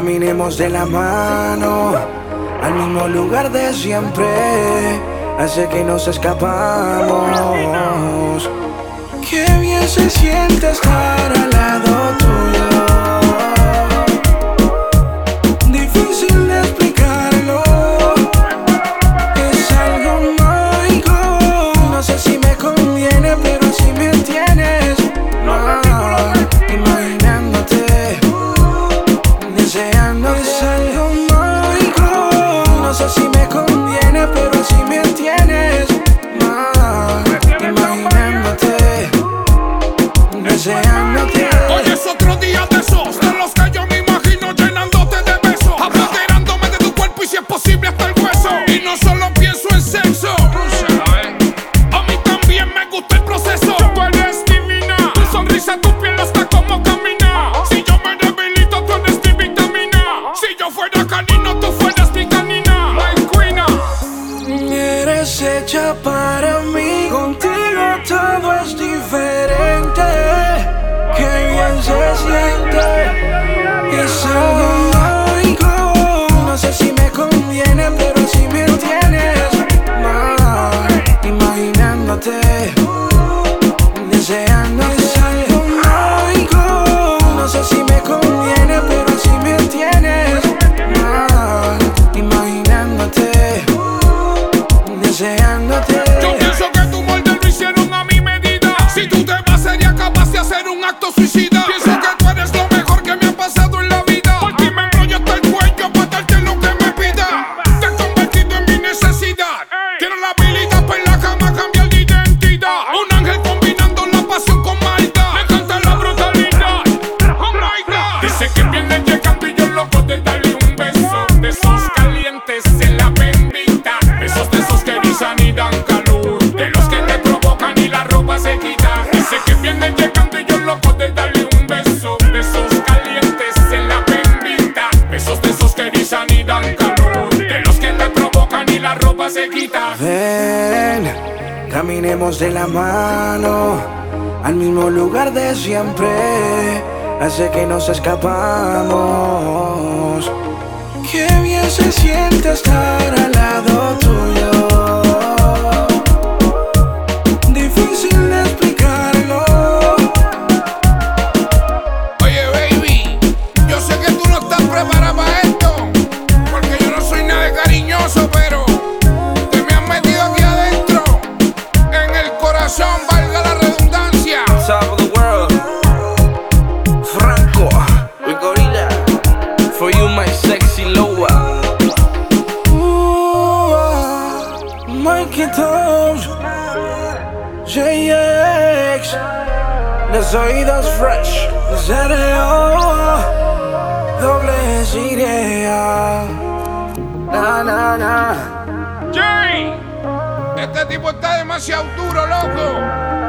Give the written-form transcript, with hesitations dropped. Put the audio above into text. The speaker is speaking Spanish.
Caminemos de la mano al mismo lugar de siempre, hace que nos escapamos. Qué bien se siente estar al lado tuyo. Difícil de explicarlo, es algo mágico. No sé si me conviene, pero si me tienes mal, imaginándote, deseando. Es algo mágico. No sé si me conviene, pero si me tienes mal, imaginándote, deseándote. Hoy es otro día de esos, de los que yo me imagino llenándote de besos, apoderándome de tu cuerpo y si es posible hasta el hueso. Y no solo pienso en sexo, a mí también me gusta el proceso. Tú eres divina, tu sonrisa, tu piel hasta como camina. Si yo me debilito, tú eres mi vitamina. Si yo fuera canino, tú fueras mi canina. My queena. Eres hecha para mí, contigo todo es diferente. Qué bien se siente, es algo mágico. No sé si me conviene, pero si me tienes mal, imaginándote, deseando. Es algo mágico. No sé si me conviene, pero si me tienes mal, imaginándote, deseándote. Yo pienso que tu molde lo hicieron a mi medida. Si tú te vas, sería capaz de hacer un acto suicida. Pienso que tú eres lo mejor que me ha pasado en la vida. Por ti me enrollo hasta el cuello para darte lo que me pida. Te he convertido en mi necesidad. Quiero la habilidad para en la cama cambiar de identidad. Un ángel combinando la pasión con maldad. Me encanta la brutalidad. Oh my God. Dice que viene llegando y yo loco de darle un beso. De esos calientes en la bendita. Besos de esos que erizan y dan calor. De los que te provocan y la ropa se quita. Dice que viene llegando y yo loco de darle un beso. De esos calientes en la bendita. Besos de esos que erizan y dan calor. De los que te provocan y la ropa se quita. Ven, caminemos de la mano al mismo lugar de siempre, hace que nos escapamos. Qué bien se siente estar al lado tuyo. Difícil de explicarlo. Oye, baby, yo sé que tú no estás preparada para esto, porque yo no soy nada de cariñoso, pero te me has metido aquí adentro, en el corazón, valga la redundancia. Top of the world, Franco, we gorilla, for you my sexy loa. Mikey Toes, JX, los oídos fresh, ZLO, doble idea, na na na. Jay, este tipo está demasiado duro, loco.